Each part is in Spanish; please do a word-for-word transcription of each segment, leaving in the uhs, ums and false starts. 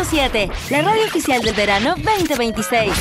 siete, la radio oficial del verano veinte veintiséis.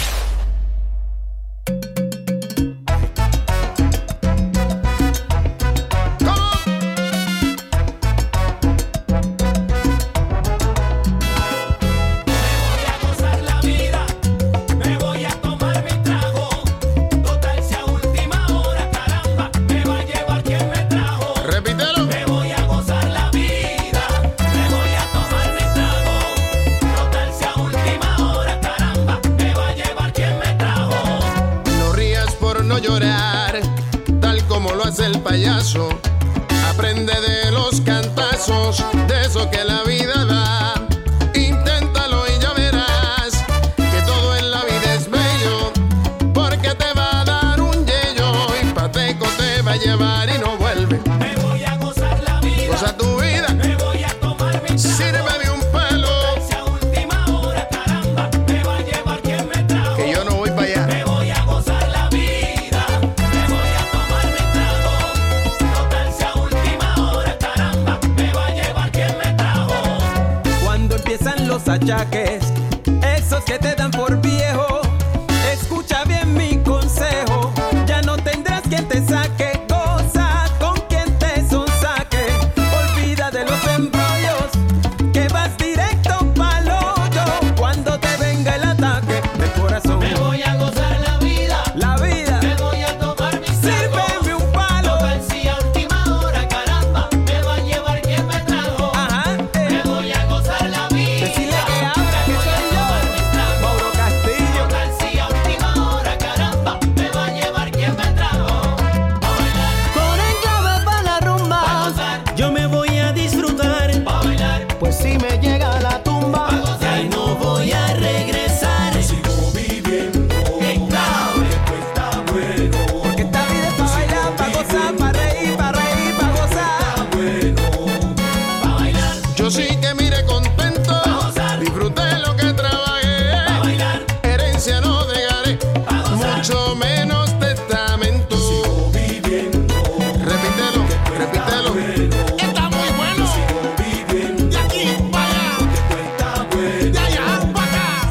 El payaso aprende de los cantazos, de eso que la vida da. Inténtalo y ya verás que todo en la vida es bello, porque te va a dar un yello y pateco te va a llevar y no vuelve. Me voy a gozar la vida, goza tu vida, me voy a tomar mi trago. Sírveme un pelo, si a última hora, caramba, me va a llevar quien me trajo. que yo no voy para allá. Me voy a gozar la vida, me voy a tomar mi trago. Total, si a última hora, caramba, me va a llevar quien me trajo. Cuando empiezan los achaques, esos que te dan por viejo, escucha bien mi consejo, ya no tendrás quien te saque. Goza con quien te sonsaque, olvida de los embrollos, que vas directo pa'l hoyo cuando te venga el ataque del corazón. Me voy a gozar la vida, La vida, me voy a tomar mi trago. sírveme un palo. Total, si a última hora, caramba, me va a llevar quien me trajo. Ajá, eh. Me voy a gozar la vida, Decirle que abra, que me voy soy a tomar mis yo, tragos. Mauro Castillo. Total, si a última hora, caramba, me va a llevar quien me trajo. Pa' bailar, Con enclave pa' la pa' rumba, gozar, yo me voy a disfrutar. pa' bailar, Pues si me llega la tumba, pa' gozar. ahí no voy a regresar. Sigo viviendo, enclave, esto está bueno, Porque esta vida es pa' bailar, pa' gozar, pa' reír, pa' reír, pa' gozar. bueno, pa' bailar, Yo sí que mire contento, gozar. disfruté lo que pa' trabajé, bailar, herencia no dejaré, pa' gozar. mucho menos testamento. Sigo viviendo, Repítelo, repítelo. Está muy bueno. sigo viviendo, De aquí para allá, está bueno. de allá para acá.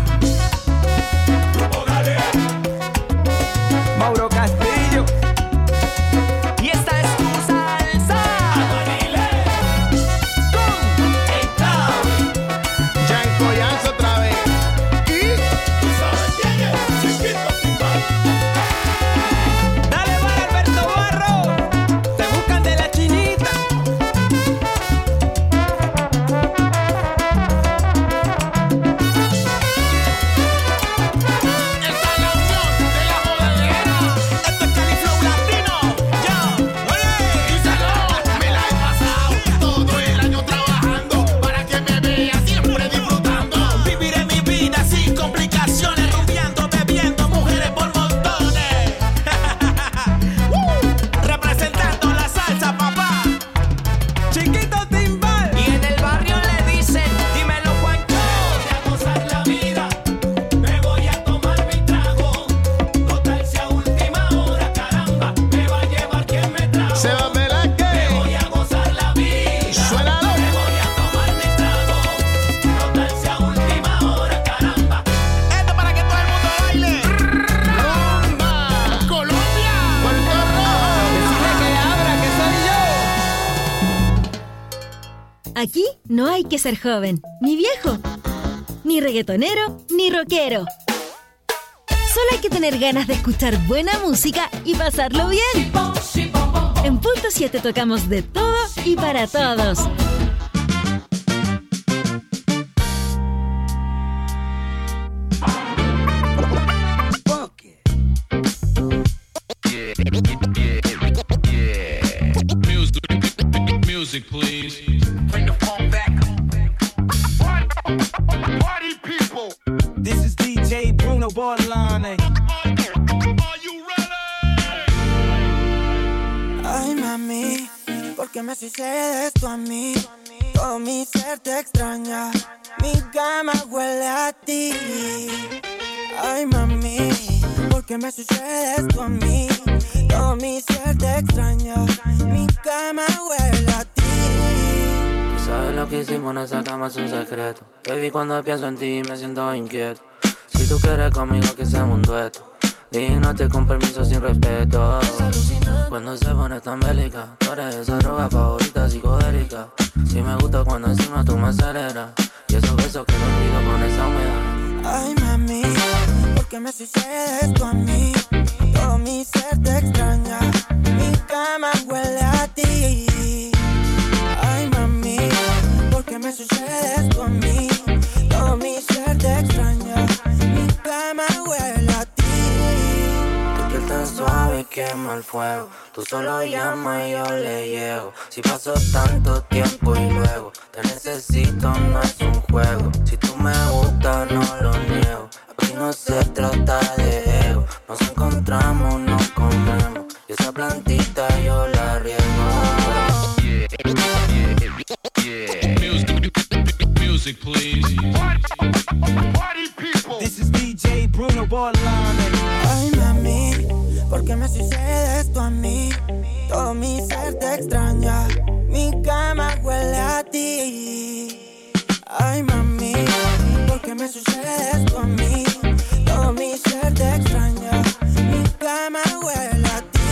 Órale. Mauro Castillo. Y esta es tu salsa. Aguanile, enclave, Yanko Yanzo otra vez. Y tú sabes quién es, chiquito timbal. Dale para Alberto Barro. Te buscan de la chinita. está la unión de la bodeguera. Esto es Califlow Latino. Yo, Díselo, me la he pasado todo el año trabajando para que me vea siempre disfrutando. Viviré mi vida sin complicaciones, rumbeando, bebiendo, mujeres por montones. Uh, representando la salsa, papá. Chiquito Timbal. Y en el barrio le dicen, dímelo, Juancho. Voy a gozar la vida, me voy a tomar mi trago. Total, si a última hora, caramba, me va a llevar quien me trajo. Se va a ver que Voy a gozar la vida, Suénalo. me voy a tomar mi trago. Total, si a última hora, caramba. Esto para que todo el mundo baile. rumba. Colombia, Puerto Rico. Decirle que abra, que soy yo. Aquí no hay que ser joven, ni viejo, ni reggaetonero, ni rockero. Solo hay que tener ganas de escuchar buena música y pasarlo bien. En Punto siete tocamos de todo y para todos. Music, please. Bring the phone back. Party people. This is D J Bruno Bordelon. Are you ready? Ay, mami, ¿por qué me sucede esto a mí? Todo mi ser te extraña, mi cama huele a ti. Ay, mami, ¿por qué me sucede esto a mí? Todo mi ser te extraña, mi cama huele a ti. Sabes lo que hicimos en esa cama es un secreto. Baby, cuando pienso en ti me siento inquieto. Si tú quieres conmigo que seamos un dueto, dígate con permiso sin respeto. Cuando se pone tan bélica, tú eres esa droga favorita psicodélica. Si me gusta cuando encima tú me aceleras, y esos besos que no olvido con esa humedad. Ay mami, ¿por qué me sucede esto a mí? Todo mi ser te extraña, mi cama huele a ti. Ay mami, ¿por qué me sucede esto a mí? Todo mi ser te extraña, mi cama huele a ti. Tu piel tan suave quema el fuego, tú solo llamas y yo le llego. Si pasó tanto tiempo y luego te necesito, no es un juego. Si tú me gustas no lo niego, aquí no se trata de ego. Nos encontramos, nos comemos, y esa plantita yo la riego. Music, please. Party people. This is D J Bruno Borlane. Ay mami, ¿por qué me sucede esto a mí? Todo mi ser te extraña, mi cama huele a ti. Ay mami, ¿por qué me sucede esto a mí? Todo mi ser te extraña, mi cama huele a ti.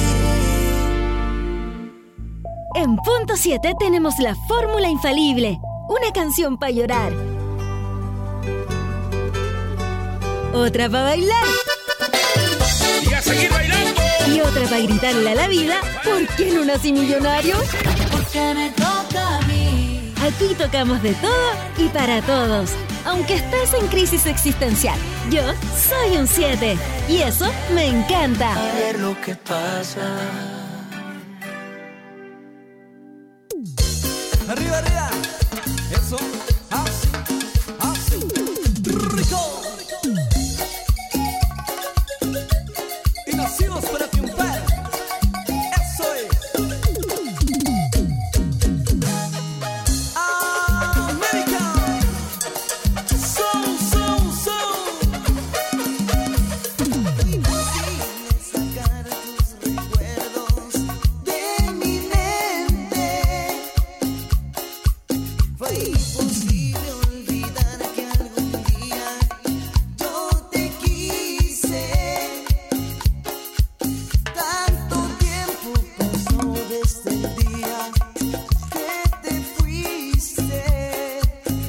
En Punto siete tenemos la fórmula infalible. Una canción para llorar, otra para bailar Y a seguir bailando. y otra para gritarle a la vida: ¿por qué no nací millonario? Porque me toca a mí. Aquí tocamos de todo y para todos. Aunque estés en crisis existencial, yo soy un siete y eso me encanta. A ver lo que pasa. Arriba, arriba. Eso, así, así. Rico. Y nacimos para triunfar. Eso es. América. Soul, soul, soul. Imposible sacar tus recuerdos de mi mente. Fue imposible olvidar que algún día yo te quise. Tanto tiempo pasó desde el día que te fuiste.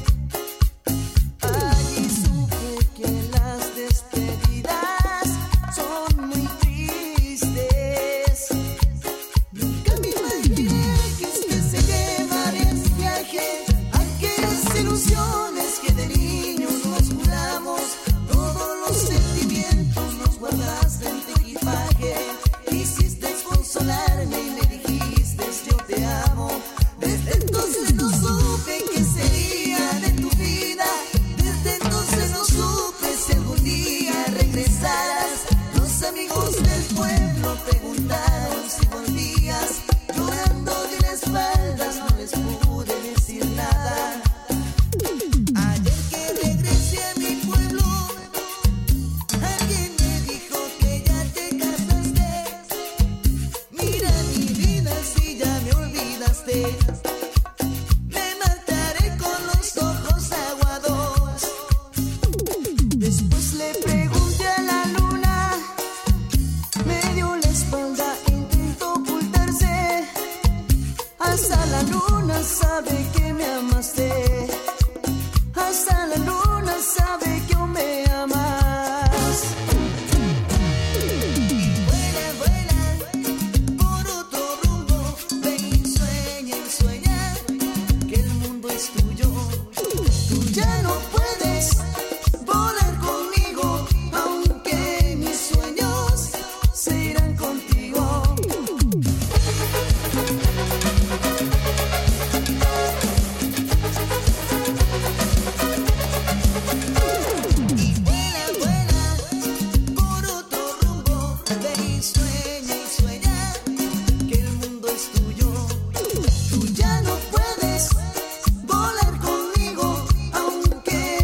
Allí supe que las despedidas son muy tristes. Nunca me imaginé que usted se llevaría en viaje aquellas ilusiones que de niños nos juramos. Todos los sentimientos los guardaste en tu equipaje. Quisiste consolarme y me dijiste yo te amo. Desde entonces no supe qué sería de tu vida. Desde entonces no supe si algún día regresarás. Los amigos del pueblo preguntaron si volvías. Llorando de las espaldas no les pude decir nada. Ayer que regresé a mi pueblo, alguien me dijo que ya te casaste. Mira mi vida si ya me olvidaste. Me mataré con los ojos aguados. Después le pregunté a la luna, me dio la espalda, intentó ocultarse. Hasta la luna sabe que me amaste. Hasta la luna sabe que aún me amas. Y vuela, vuela por otro rumbo. Ve y sueña y sueña que el mundo es tuyo. Tú ya no puedes volar conmigo, aunque mis sueños se irán contigo. Y vuela, vuela por otro rumbo. Ve y sueña y sueña que el mundo es tuyo. Tú ya no puedes volar conmigo, aunque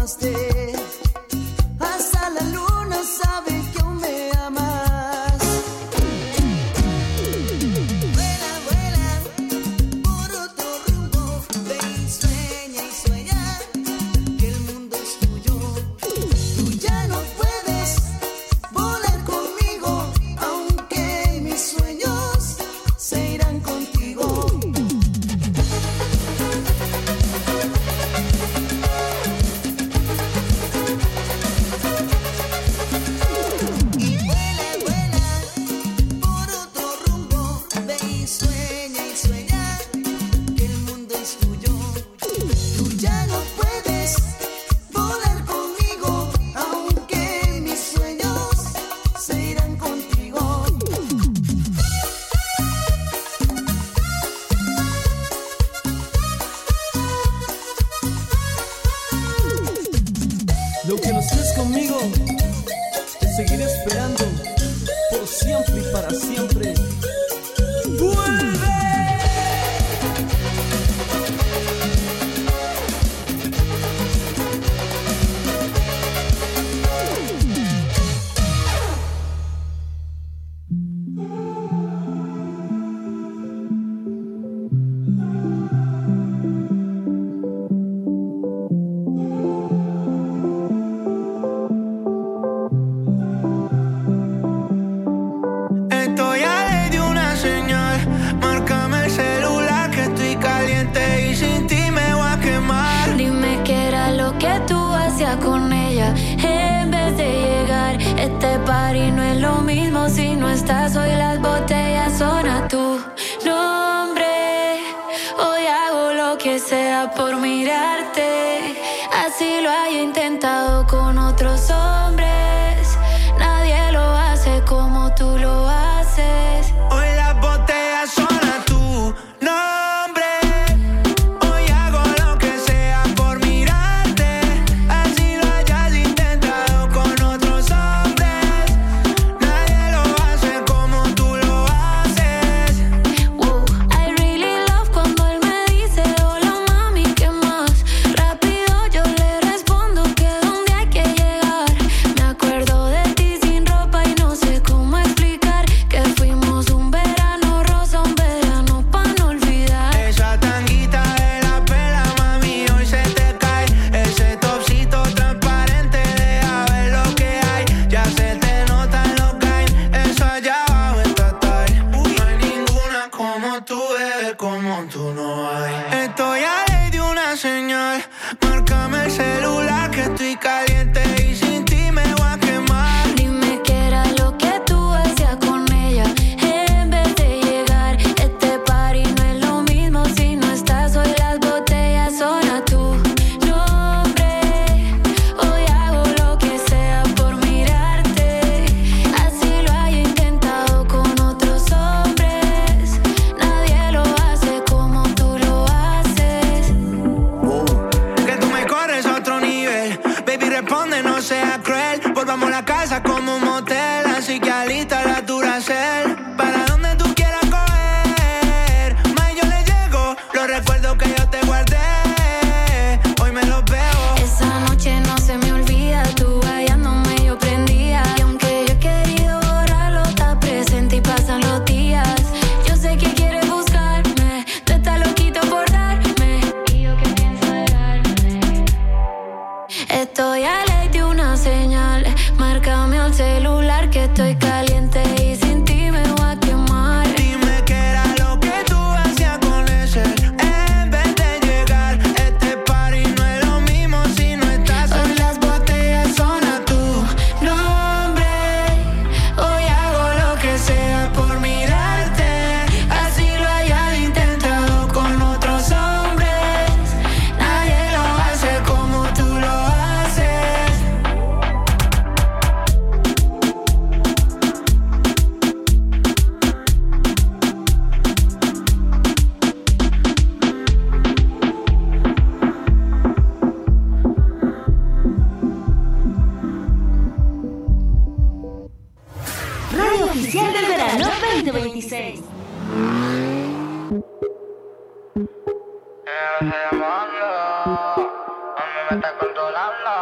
usted. Hasta la luna sabe que aún me amas. Vuela, vuela por otro rumbo. Ve y sueña y sueña que el mundo es tuyo. Tú ya no puedes volar conmigo, aunque mis sueños se irán contigo. Lo que no estés conmigo, te seguiré esperando por siempre y para siempre. ¡Vuelve! Estoy a ley de una señal. Márcame el celular que estoy caliente y sin ti me voy a quemar. Dime qué era lo que tú hacías con ella en vez de llegar. Este party no es lo mismo si no estás. Hoy las botellas son a tu nombre. Hoy hago lo que sea por mirarte. Así lo haya intentado con otros hombres. Nadie lo hace como tú lo haces. Hoy las botellas son a tu nombre. Hoy hago lo que sea por mirarte. Así lo hayas intentado con otros hombres. Nadie lo hace como tú lo haces. Wow, I really love cuando él me dice hola mami, ¿qué más? Rápido yo le respondo que donde hay que llegar. Me acuerdo de ti sin ropa y no sé cómo explicar que fuimos un verano rosa, un verano pa' no olvidar. Esa tanguita de la pela, mami, hoy se te cae. Ese topsito transparente, deja ver lo que hay. Ya se te notan los gains, eso allá abajo está tight. No hay ninguna como tú, bebé, como tú no hay. Estoy a ley de una señal. Márcame el celular que estoy caliente y sin ti me voy a quemar. Dime qué era lo que tú hacías con ella en vez de llegar. Este party no es lo mismo si no estás. Hoy las botellas son a tu nombre. Hoy hago lo que sea por mirarte. Así lo haya intentado con otros hombres. Nadie lo hace como tú lo haces. Que tú me corres a otro nivel. Baby, responde, no seas cruel. Volvamos a la casa como un motel. Así que alista la Duracell. Para donde tú quieras coger. Más yo le llego. Los recuerdos que yo te guardé. Hoy me los veo. Esa noche no se me olvida, tú hallándome yo prendía. Y aunque yo he querido borrarlo, está presente y pasan los días. Yo sé que quieres buscarme, tú estás loquito por darme. Y yo que pienso de darme. Estoy a ley de una señal. Márcame al celular que estoy caliente y sin ti me voy a quemar. Dime qué era lo que tú hacías con ese en vez de llegar. Este party no es lo mismo si no estás. Hoy las botellas son a tu nombre. Hoy hago lo que sea por mirarte. Así lo hayas intentado con otros hombres. Nadie lo hace como tú lo haces. Radio Oficial del Verano veinte veintiséis. me está controlando.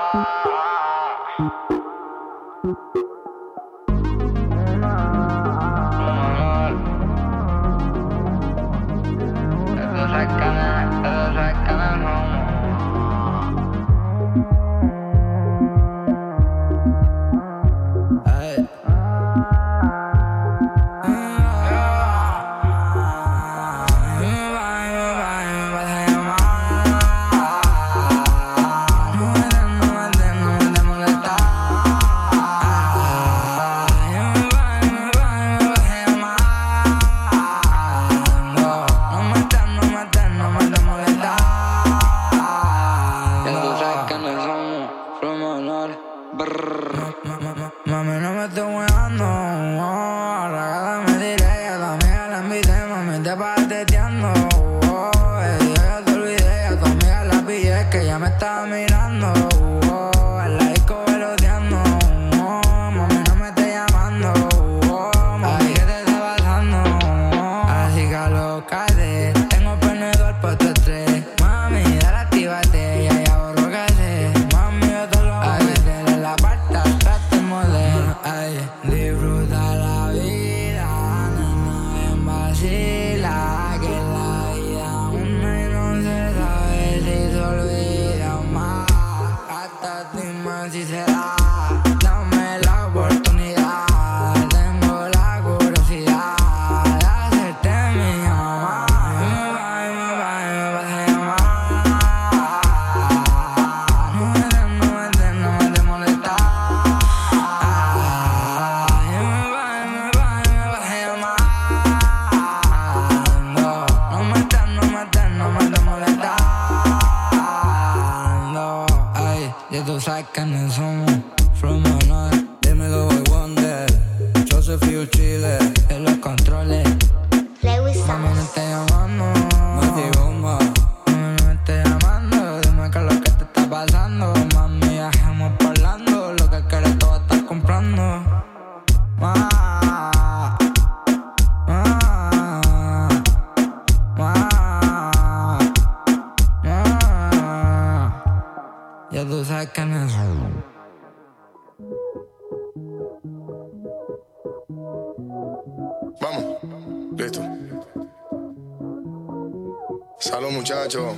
Salud, muchacho,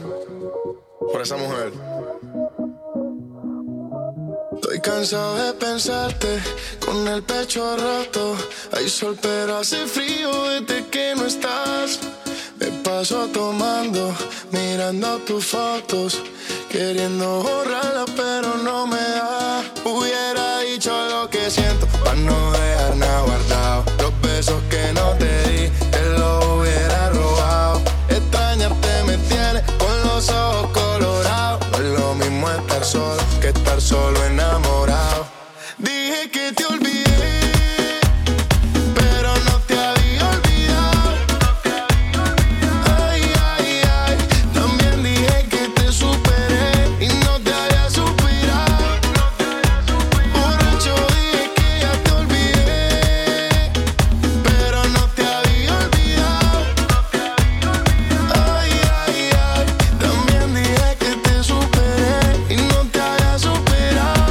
por esa mujer. Estoy cansado de pensarte con el pecho roto. Hay sol pero hace frío desde que no estás. Me paso tomando, mirando tus fotos, queriendo borrarlas pero no me da. Hubiera dicho lo que siento para no dejar nada guardado. Los besos que no te di, te los hubiera robado. Extrañarte me tiene con los ojos colorados. No es lo mismo estar solo que estar solo enamorado. Dije que te olvidé, pero no te había olvidado. Ay, ay, ay. También dije que te superé y no te había suspirado. Borracho dije que ya te olvidé, pero no te había olvidado. Ay, ay, ay. También dije que te superé y no te había superado.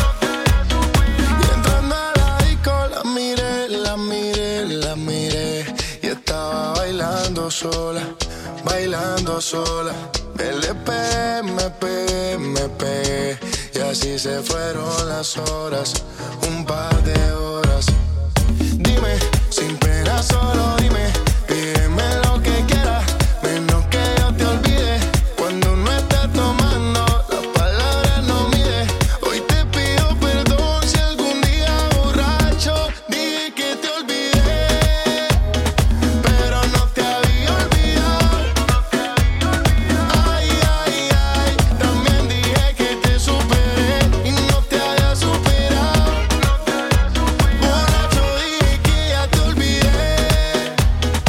Y entrando a la disco la miré, la miré, la miré. Y estaba bailando sola, bailando sola. Me le pegué, me pegué, me pegué. Y así se fueron las horas, un par de horas. Dime, sin pena solo dime, pídeme lo que quieras, menos que yo te olvide. Cuando uno está tomando, las palabras no mide. Hoy te pido perdón si algún día borracho dije que te olvidé, pero no te había olvidado. Ay, ay, ay. También dije que te superé y no te había superado. Borracho dije que ya te olvidé,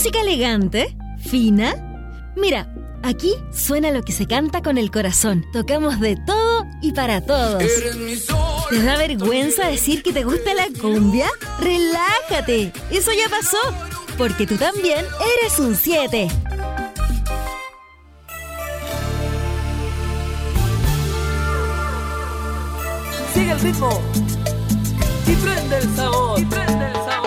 Música elegante, fina. Mira, aquí suena lo que se canta con el corazón. Tocamos de todo y para todos. ¿Te da vergüenza decir que te gusta la cumbia? ¡Relájate! Eso ya pasó, porque tú también eres un siete. Sigue el ritmo y prende el sabor. Y prende el sabor.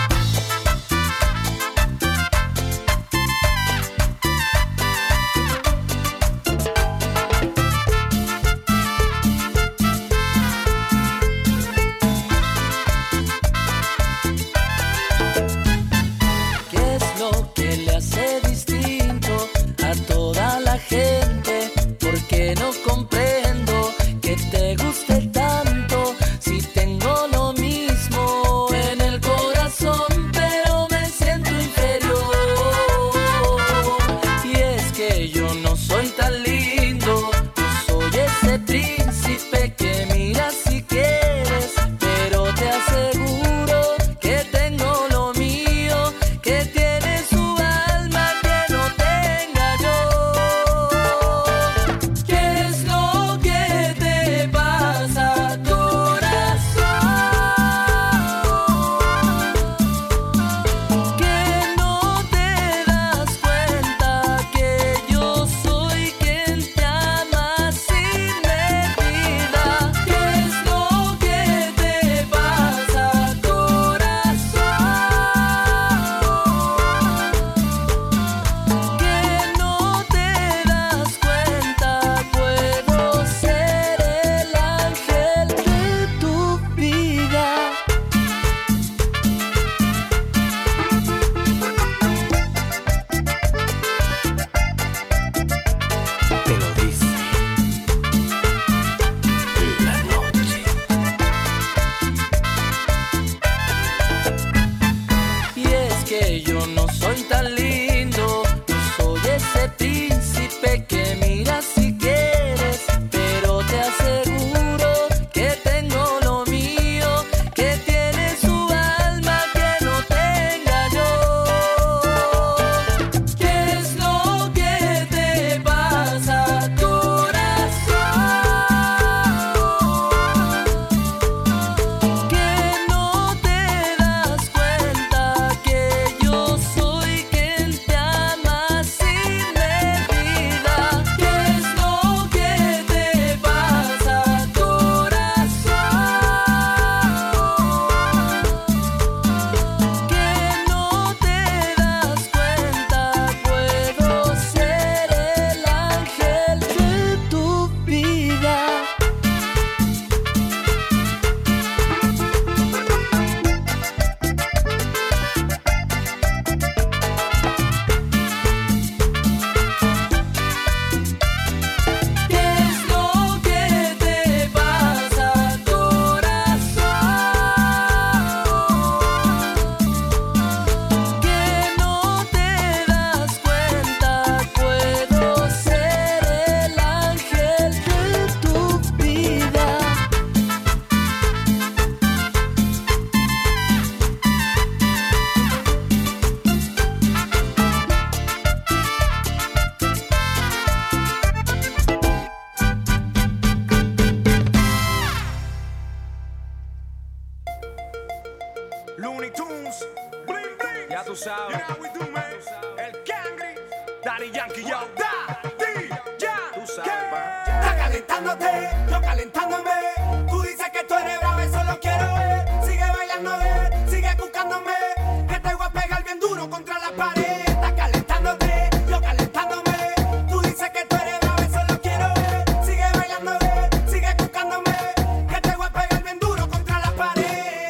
¿Qué es lo que le hace distinto a toda la gente? ¿Por qué no comprendo que te guste tanto si tengo lo mismo en el corazón, pero me siento inferior? Y es que yo no soy tan lindo, yo soy ese príncipe que miras si quieres, pero te aseguro que tengo lo mío, que tiene su alma que no tenga yo. ¿Qué es lo que te pasa, corazón? Que no te das cuenta que yo soy quien te ama sin medida. ¿Qué es lo que te pasa, corazón? Que no te das cuenta, puedo ser el ángel de tu vida. Te lo dice la noche. Y es que yo no soy tan lindo, yo soy ese príncipe que miras si quieres, pero te aseguro que tengo lo mío, que tiene su alma que no tenga yo. ¿Qué es lo que te pasa, corazón? Que no te das cuenta que yo soy quien te ama sin medida. ¿Qué es lo que te pasa, corazón? Que no te das cuenta, puedo ser el ángel de tu vida. ¿Qué es lo que te pasa, corazón? Que no te das cuenta, puedo ser el ángel de tu vida. Looney Tunes, bling bling. Ya tú sabes. You know how we do, man. El Cangri, Daddy Yankee, yo. Daddy Yankee. Tú sabes, pa. Está calentándote, yo calentándome. Tú dices que tú eres bravo, eso lo quiero ver. Sigue bailando, ver, sigue buscándome. Que te voy a pegar bien duro contra la pared. Está calentándote, yo calentándome. Tú dices que tú eres bravo, eso lo quiero ver. Sigue bailando, ver, sigue buscándome. Que te voy a pegar bien duro contra la pared.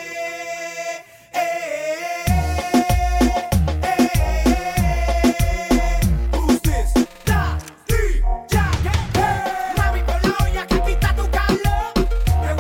Who's this? Daddy Yankee. Mami, por la olla que quita tu calor.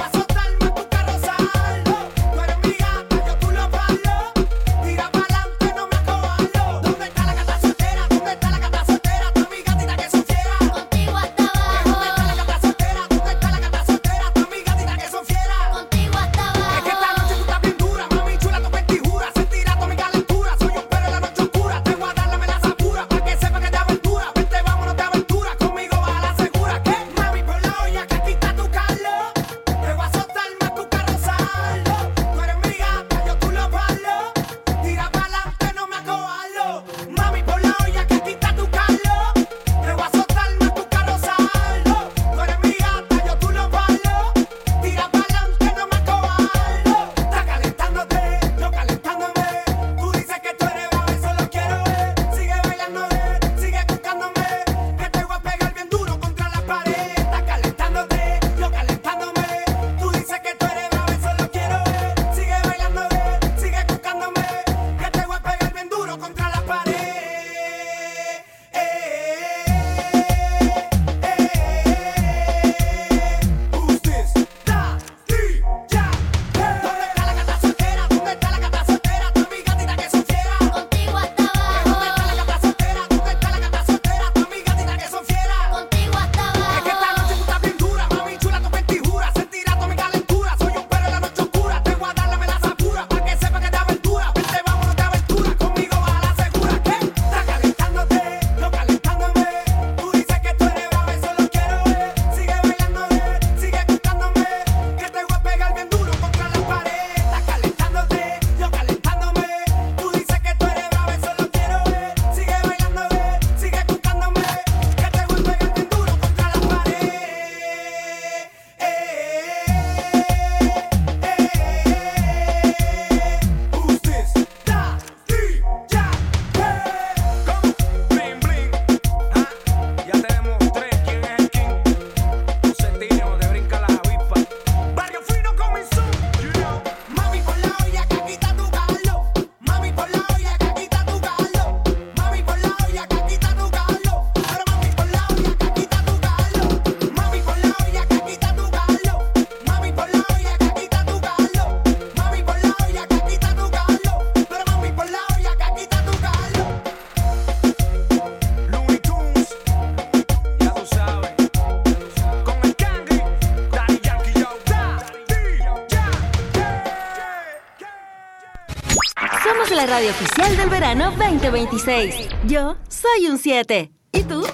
la radio oficial del verano veinte veintiséis. Yo soy un siete. ¿Y tú?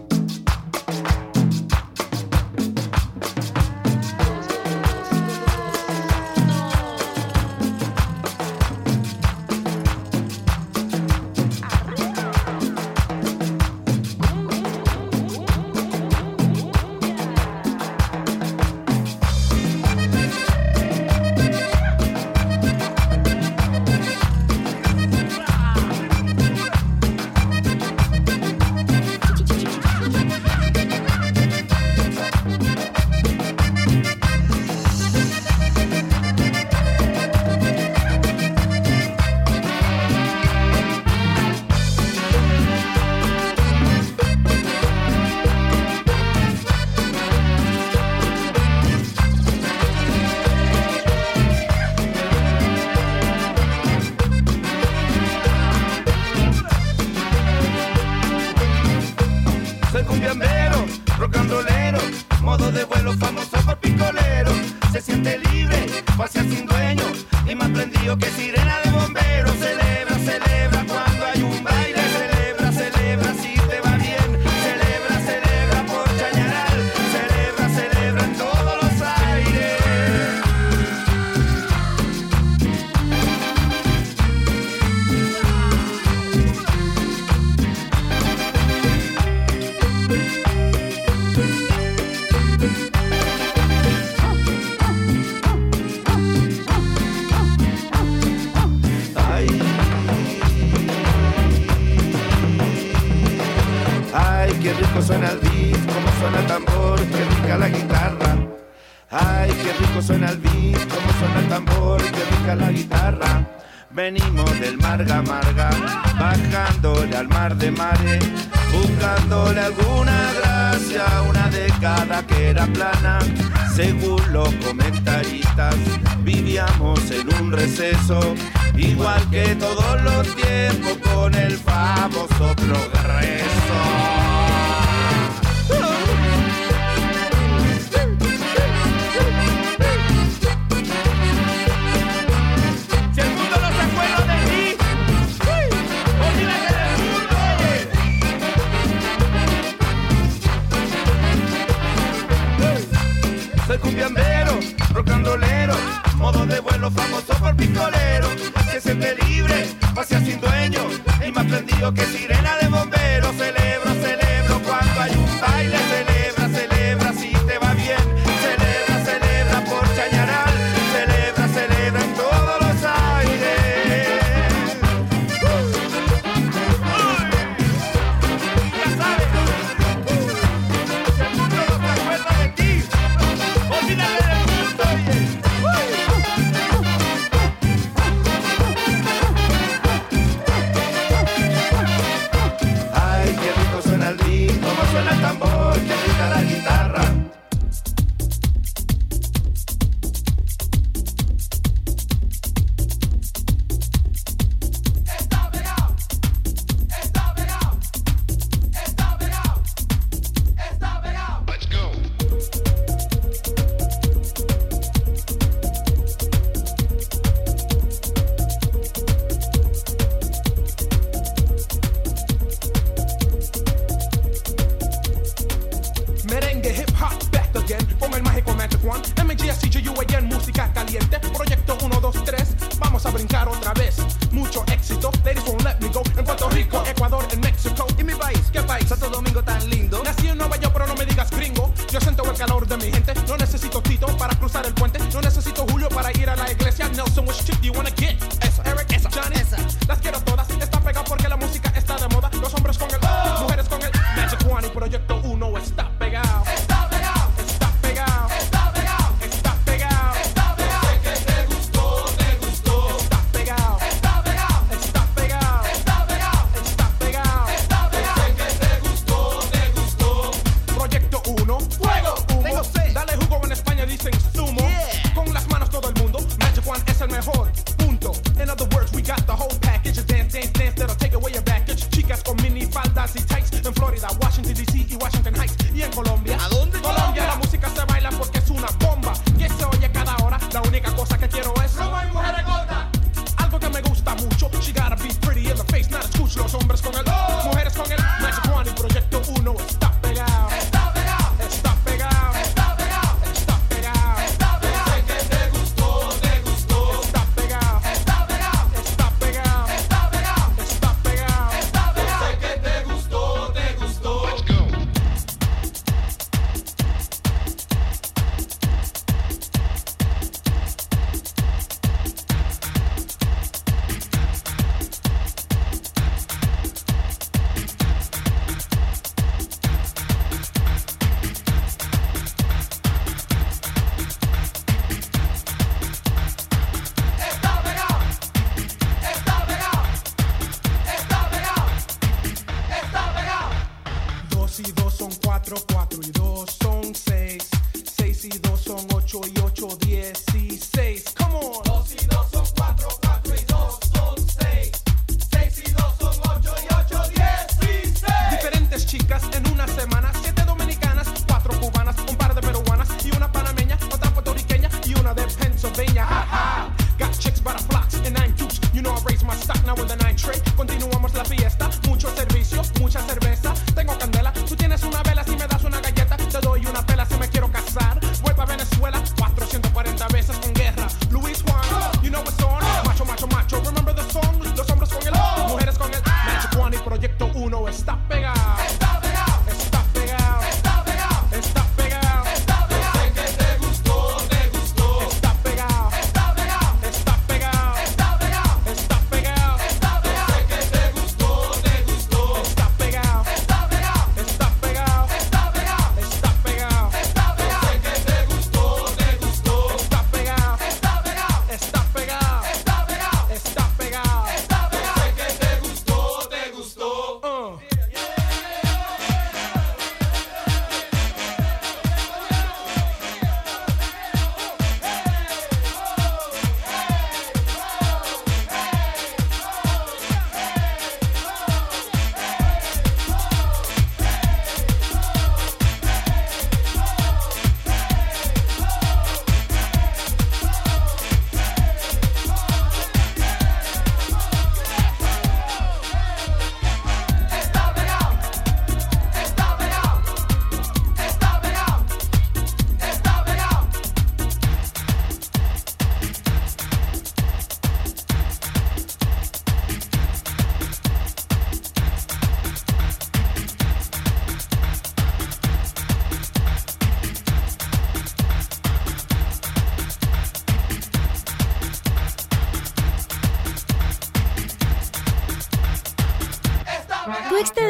Venimos del Marga Marga, bajándole al mar de mares, buscándole alguna gracia, una década que era plana. Según los comentaristas, vivíamos en un receso, igual que todos los tiempos, con el famoso progreso. Soy cumbiambero, rock and rollero, modo de vuelo famoso por picolero. Se siente libre, pasea sin dueño y más prendido que sirena de bombero. Celebro, celebro cuando hay un baile. Celebra, celebra si te va bien. Celebra, celebra por Chañaral. Celebra, celebra en todos los aires. Ya sabes, si el mundo no se acuerda de ti, olvídate del mundo, oye. Ay, qué rico suena el beat, cómo suena el tambor, qué rica la guitarra. Está pegado, está pegado, está pegado, está pegado. Let's go. Merengue, hip hop, back again. Con el mágico Magic One. M G S C G U A N, música caliente. Proyecto uno, dos, tres. Vamos a brincar otra vez. Mucho éxito. Ladies won't let me go. En Puerto Rico, Ecuador, en México. ¿Y mi país? ¿Qué país? Santo Domingo tan lindo. Nací en Nueva York, pero no me digas gringo. Yo siento el calor de mi gente. No necesito Tito para cruzar el puente. No necesito Julio para ir a la iglesia. Nelson, which chick do you wanna get? Esa. Eric, esa. Johnny, esa. Las quiero todas. Está pegado porque la música está de moda. Los hombres con el oh, mujeres con el Magic One. Y Proyecto uno está pegado. Está pegado. Está pegado. Está pegado. Está pegado. Está pegado. Sé que te gustó, te gustó. Está pegado. Está pegado. Está pegado. Está pegado. Está pegado. Está pegado. Sé que te gustó, te gustó. Proyecto uno. Fuego. Humo. Dale jugo, en España dicen zumo. Con las manos todo el mundo. Magic One es el mejor. Punto.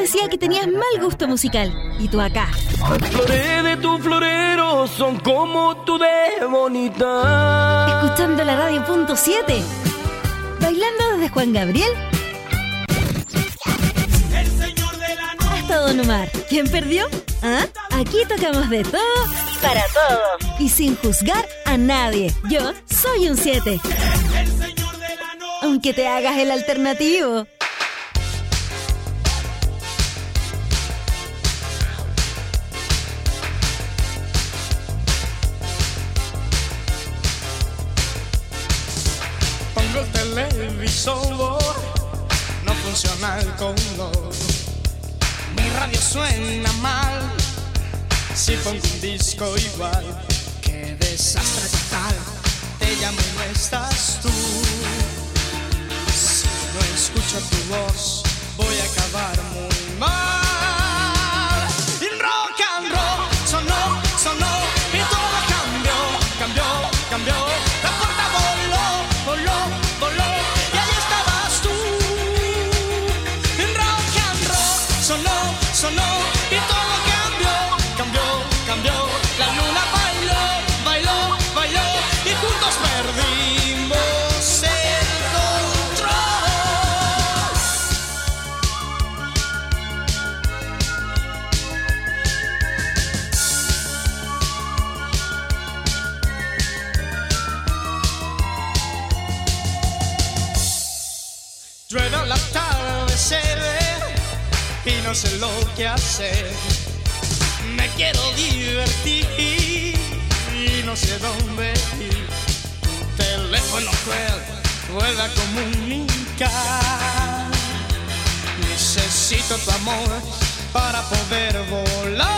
decía que tenías mal gusto musical. Y tú acá. Las flores de tu florero son como tú de bonita. Escuchando la radio punto siete. Bailando desde Juan Gabriel hasta Don Omar. ¿Quién perdió? ¿Ah? Aquí tocamos de todo para todos. Y sin juzgar a nadie. Yo soy un siete. Aunque te hagas el alternativo. Pongo el televisor, no funciona el color. Mi radio suena mal, si pongo un disco igual. Qué desastre total, te llamo y no estás tú. Si no escucho tu voz, voy a acabar muy mal. Y rock and roll sonó, sonó, y todo cambió, cambió, cambió. La puerta voló, voló, voló, y ahí estabas tú. Y rock and roll sonó, sonó, y todo cambió, cambió, cambió. La luna bailó, bailó, bailó, y juntos perdimos el control. Llueve la tarde, se ve, y no sé lo que hacer. Me quiero divertir y no sé dónde ir. Tu teléfono cruel vuelve a comunicar. Necesito tu amor para poder volar.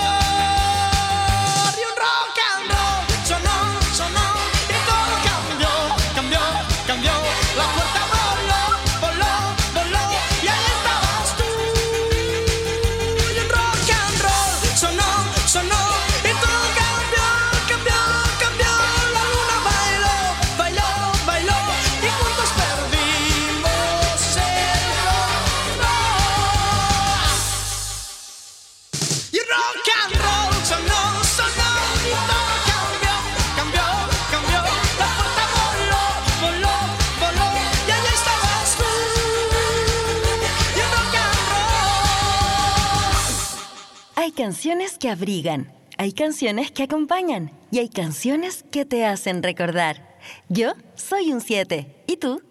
Y un rock and roll sonó, sonó, y todo cambió, cambió, cambió. La puerta voló, voló, voló, y ahí estabas tú. Y un rock and roll sonó, sonó, y todo cambió, cambió, cambió. La luna bailó, bailó, bailó, y juntos perdimos el control. Y rock and roll sonó, sonó, y todo cambió, cambió, cambió. La puerta voló, voló, voló, y ahí estabas tú. Y rock and roll. Hay canciones que abrigan, hay canciones que acompañan y hay canciones que te hacen recordar. Yo soy un siete. ¿Y tú?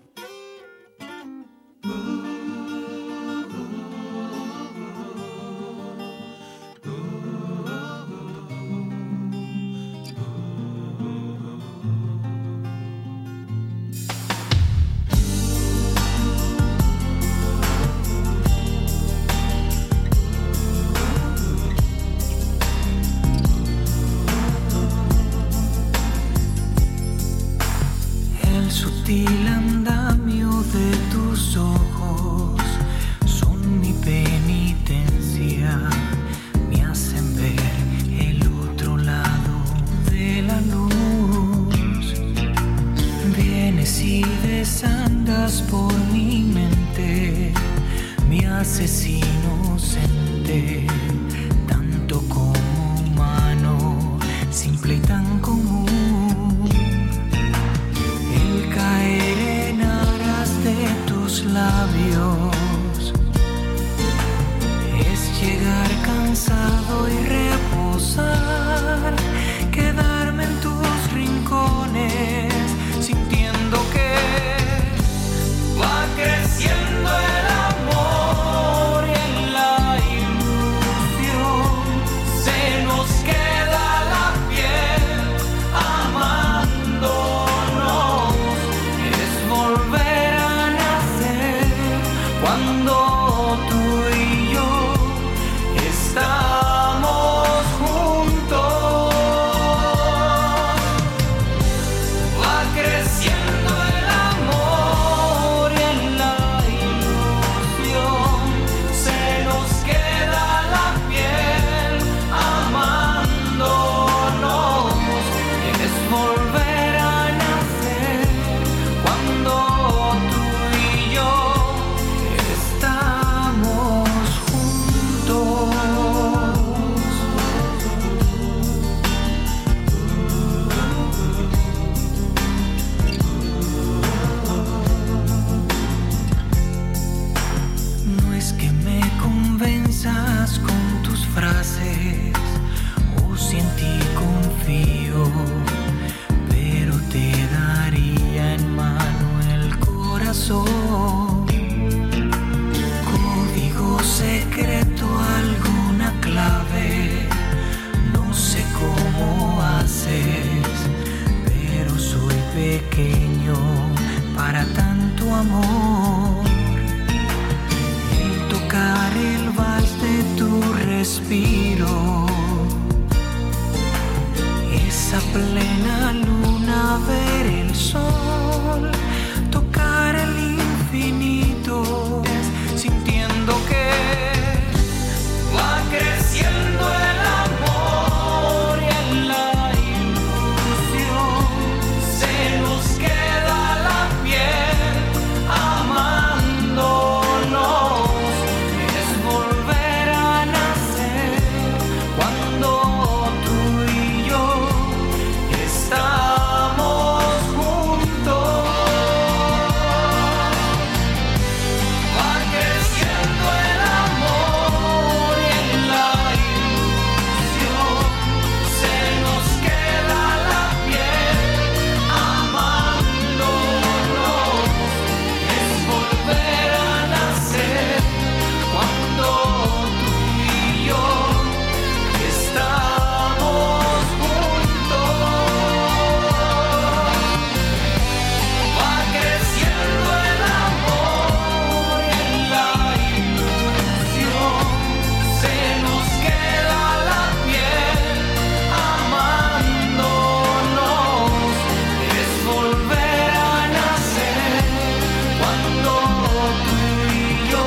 El sutil andamio de tus ojos son mi penitencia, me hacen ver el otro lado de la luz. Vienes y desandas por mi mente, me haces inocente, tanto como humano, simple y tan común. El caer en aras de tus labios es llegar cansado y reposar, quedarme en tus rincones sintiendo que va creciendo el amor y en la ilusión. esa plena luna ver el sol, tocar el infinito, sintiendo que va creciendo el amor y en la ilusión se nos queda la piel amándonos. Es volver a nacer cuando tú y yo estamos juntos. Va creciendo el amor y en la ilusión se nos queda la piel amándonos. Es volver a nacer cuando tú y yo estamos juntos. Va creciendo el amor y en la ilusión se nos queda la piel amándonos. Es volver a nacer cuando tú y yo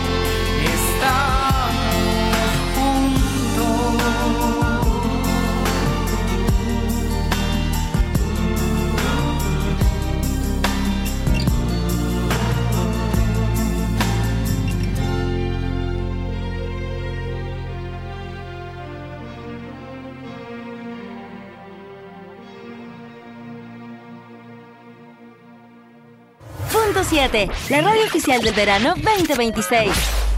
estamos juntos. Punto siete, la radio oficial del verano veinte veintiséis.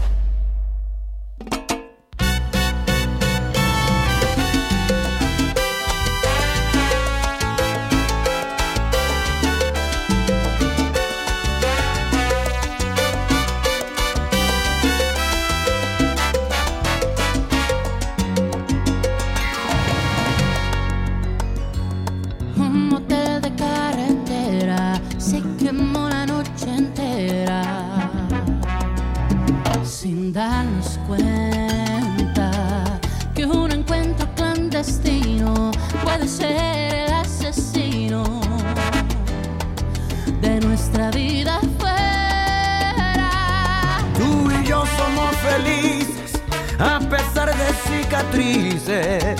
Un motel de carretera se quemó la noche entera sin darnos cuenta que un encuentro clandestino puede ser el asesino de nuestra vida fuera. Tú y yo somos felices a pesar de cicatrices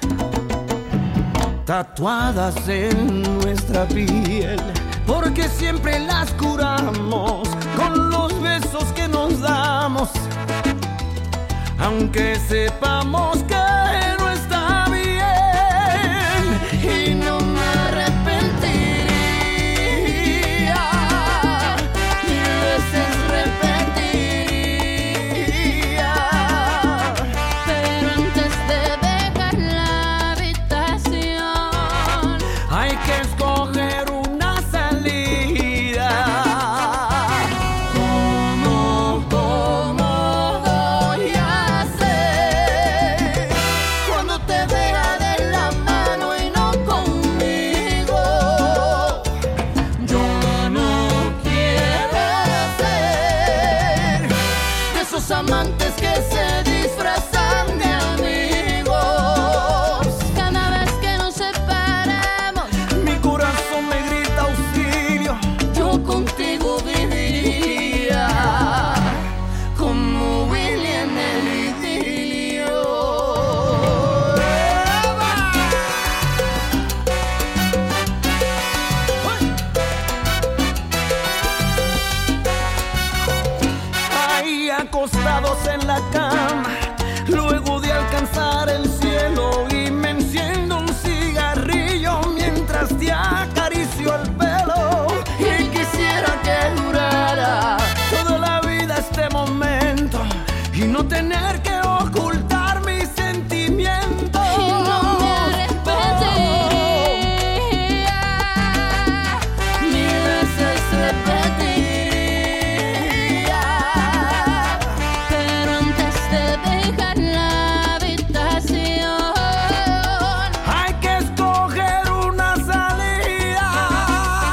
tatuadas en nuestra piel, porque siempre las curamos con los besos que nos damos, aunque sepamos que no está bien. Y no me arrepentiría, mil veces repetiría, Pero antes de dejar la habitación hay que escoger una salida. ¿Cómo, cómo voy a hacer cuando te vea de la mano y no conmigo? Yo no quiero ser de esos amantes que se disfrazan de amigos. cada vez que nos separamos. Mi corazón me grita auxilio. Yo contigo viviría como Willy en el idilio. Ahí acostados en la cama, luego de alcanzar el cielo, y me enciendo un cigarrillo mientras te acaricio el pelo. Y quisiera que durara toda la vida este momento y no tener que ocultar mis sentimientos. Y no me arrepentiría, Mil veces repetiría, pero antes de dejar la habitación hay que escoger una salida.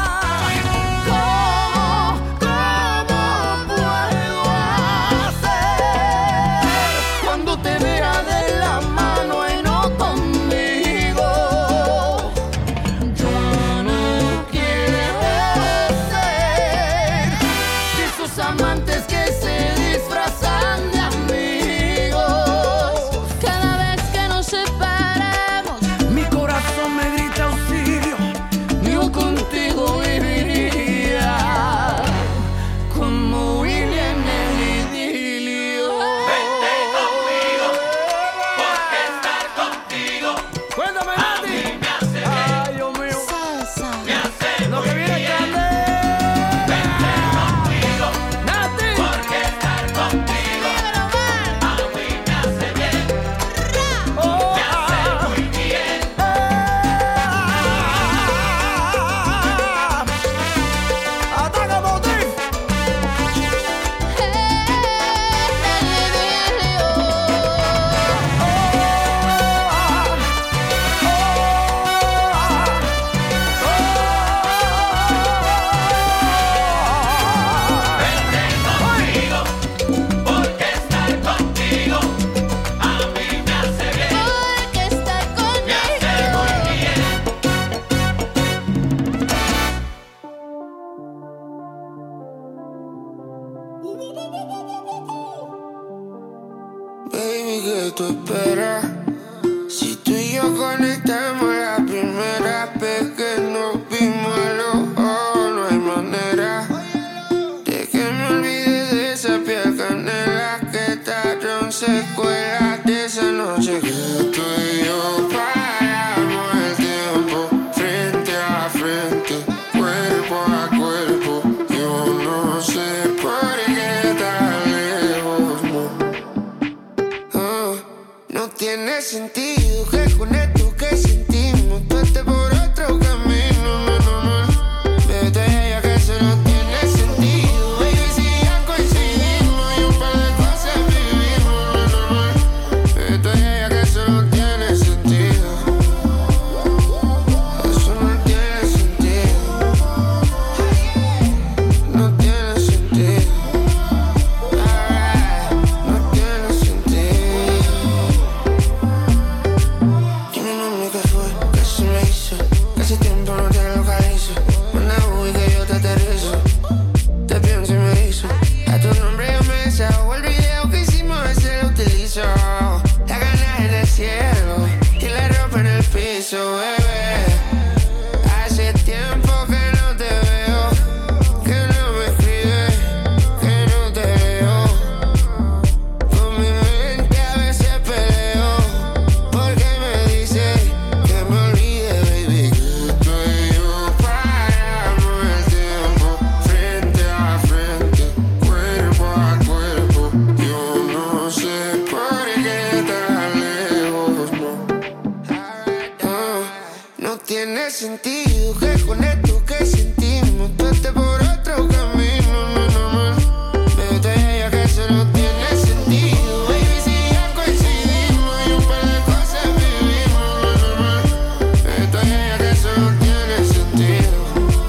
tiene sentido que con esto que sentimos tú estés por otro camino, no, no, no. Me diría que eso no tiene sentido, baby, si ya coincidimos y un par de cosas vivimos, no, no, no. Me diría que eso no tiene sentido,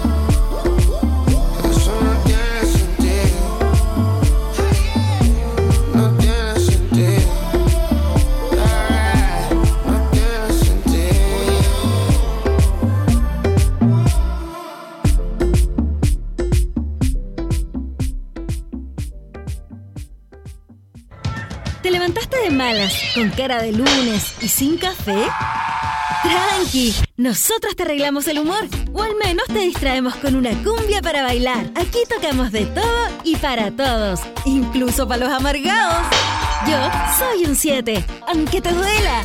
eso no tiene sentido, no tiene sentido. ¿Te levantaste de malas, con cara de lunes y sin café? Tranqui, nosotros te arreglamos el humor, o al menos te distraemos con una cumbia para bailar. Aquí tocamos de todo y para todos, incluso para los amargados. Yo soy un siete, aunque te duela.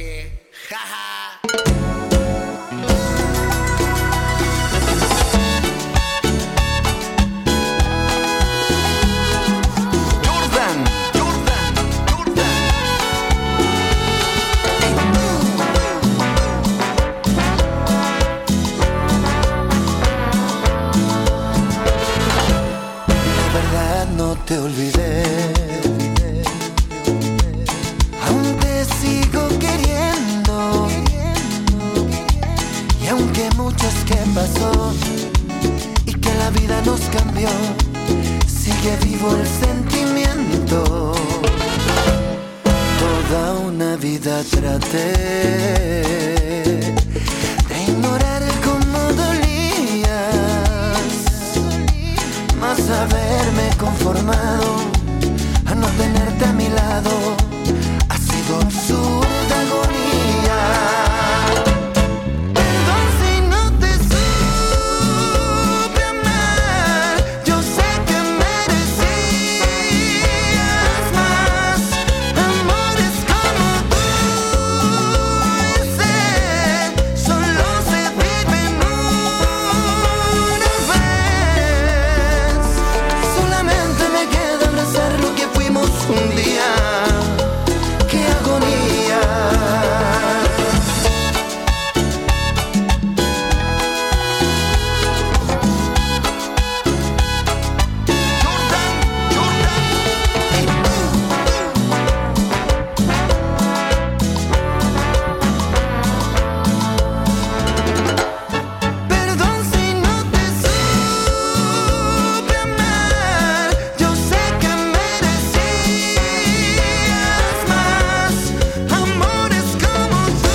No te olvidé, aún te sigo queriendo, y aunque mucho es que pasó y que la vida nos cambió, sigue vivo el sentimiento. Toda una vida traté de ignorar cómo dolías, más haberme conformado a no tenerte a mi lado ha sido absurda agonía. Perdón si no te supe amar, yo sé que merecías más amores como tú. Ese solo se vive en una vez. Solamente me queda abrazar lo que fuimos un día. ¡Qué agonía! Perdón si no te supe amar, yo sé que merecías más amores como tú.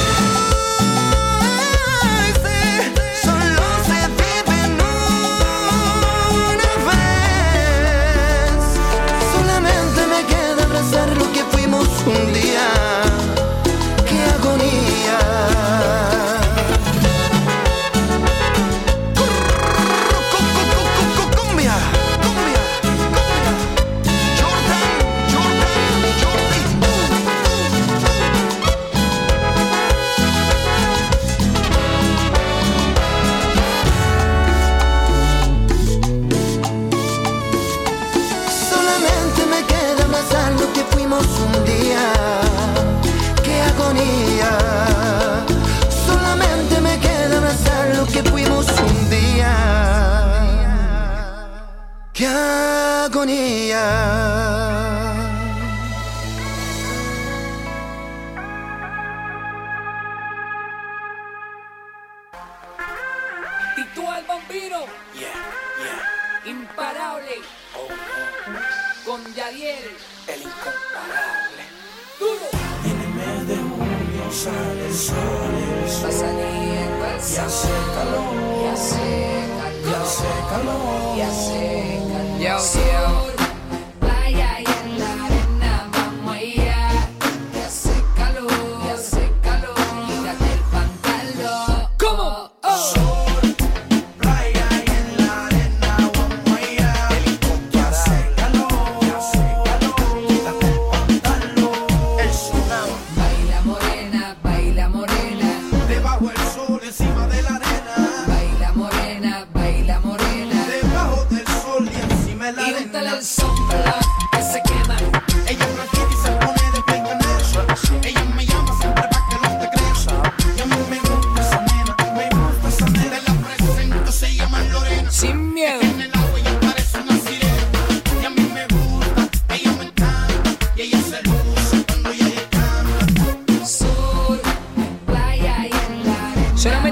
Ese solo se vive en una vez. Solamente me queda abrazar lo que fuimos un día. ¡Qué agonía! Cumbia, cumbia, cumbia. Jordan, Jordan, Jordi. Solamente me queda abrazar lo que fuimos un día. ¡Qué agonía! Solamente me queda abrazar lo que fuimos un día. ¡Qué agonía! Tito el Bambino. Imparable. Con Yadiel. El incomparable. Duro. En el mes de junio sale el sol, el sol. Va saliendo el Y sol. hace calor, Y hace calor. y hace calor. Y hace calor. Yo, yo. Playa y en la arena vamos allá. Y hace calor. Y hace calor. Quítate el pantalón. ¿Cómo? Oh. Playa y en la arena vamos allá. Y hace calor, y hace calor. Quítate el pantalón. El tsunami. Baila morena, baila morena. Debajo el sol, encima de la arena. Baila morena, baila morena. Debajo del sol y encima de la Y arena. úntale el sombra que se quema. Ella es blanquita y se pone de peinganera. Ella me llama siempre pa' que no te creas. Y a mí me gusta esa nena, me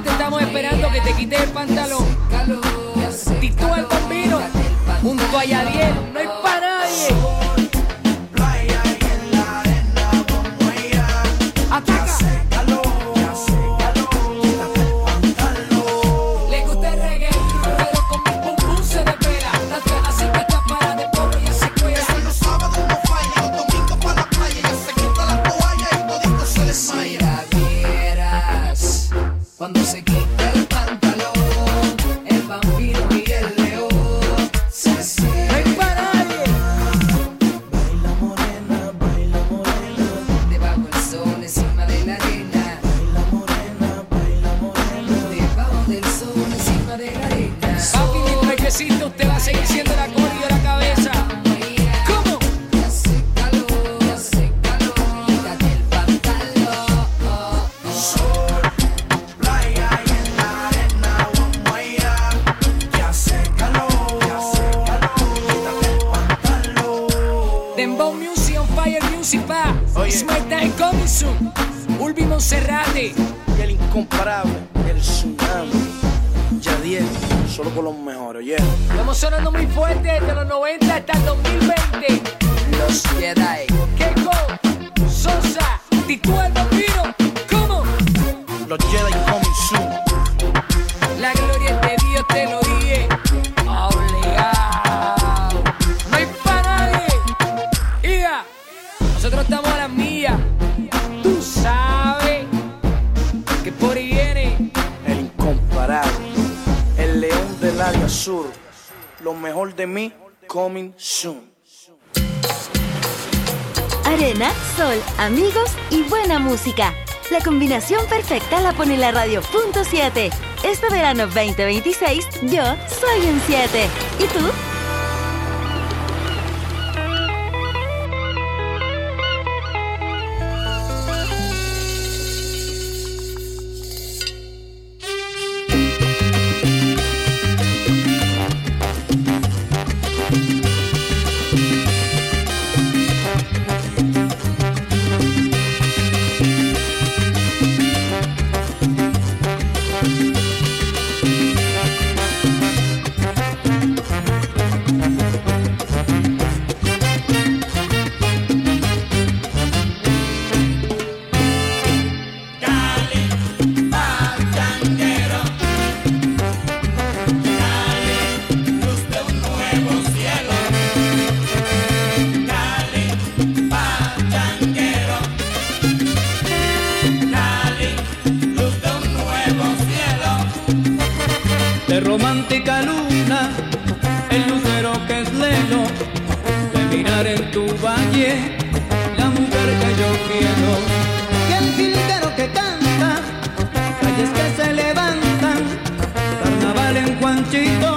solamente estamos esperando que te quites el pantalón. Tito el Bambino, junto a Yadiel, no hay para nadie. ¡Ataca! Le gusta el reggae, pero con mi pum pum se desvela. Tanto así que está para de poco y se cuela. Los sábados no falla, los domingos para la playa. Ya se quita la toalla y todito se desmaya. Si la vieras cuando se quita el pantalón, el vampiro y el león se cierran. No hay para nadie. Baila morena, baila morena, debajo del sol, encima de la arena. Baila morena, baila morena, debajo del sol, encima de la arena. Papi, mientras que existe, usted va a seguir siendo la cola y yo la cabeza. ¿Cómo? Ya hace calor, ya hace calor, quítate el pantalón. Sol, playa y en la arena vamos allá. Que hace calor, que hace calor, quítate el pantalón. Dembow Music on Fire Music pa. It's my time coming soon. Ulvi Monserrate. Y el incomparable, el tsunami. Yadiel, solo con los mejores, yeah. Estamos sonando muy fuerte desde los noventa hasta el dos mil veinte. Los Jedi. Keiko, Sosa, Tito el Bambino. ¿Cómo? Los Jedi coming soon. La gloria es de Dios, te lo dije. Obligado. No hay para nadie. Hija, nosotros estamos a las millas. Tú sabes que por ahí viene. El incomparable, el león del área sur. Lo mejor de mí, coming soon. Arena, sol, amigos y buena música. La combinación perfecta la pone la radio punto siete. Este verano veinte veintiséis, yo soy un siete. ¿Y tú? De romántica luna, el lucero que es lelo, de mirar en tu valle, la mujer que yo quiero. Y el jilguero que canta, calles que se levantan, carnaval en Juanchito,